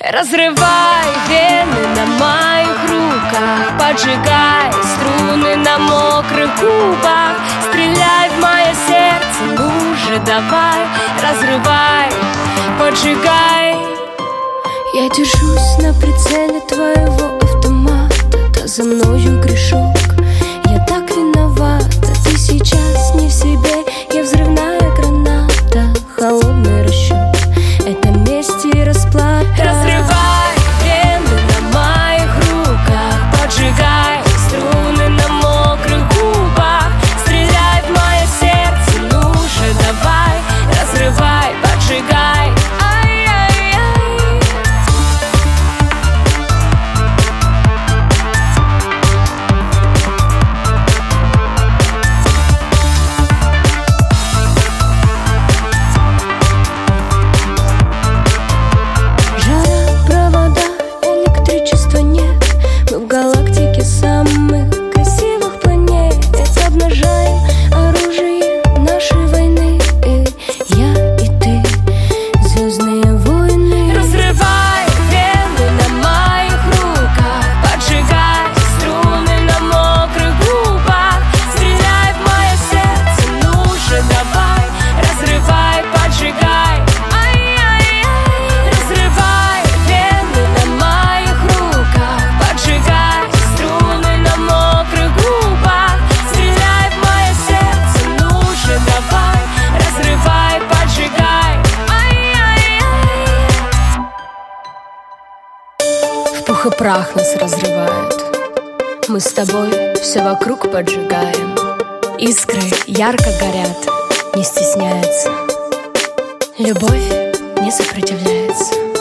Разрывай вены на моих руках, поджигай струны на мокрых губах. Стреляй в мое сердце, ну же давай. Разрывай, поджигай. Я держусь на прицеле твоего автомата, да за мною грешок. Я так виновата, ты сейчас не в себе. Я взрывная граната, холодный расчет. Это месть и расплата. Разрывай вены на моих руках, поджигай струны на мокрых губах. Стреляй в мое сердце, ну же давай. Разрывай, поджигай. В галактике самых красивых планет обнажаем оружие нашей войны. Я и ты, звездные войны. Разрывай вены на моих руках, поджигай струны на мокрых губах. Стреляй в мое сердце, ну же давай. Разрывай, поджигай. Разрывай вены на моих руках, поджигай струны на мокрых губах. Стреляй в мое сердце, ну же давай. Разрывай, поджигай. В пух и прах нас разрывают. Мы с тобой все вокруг поджигаем. Искры ярко горят, не стесняются. Любовь не сопротивляется.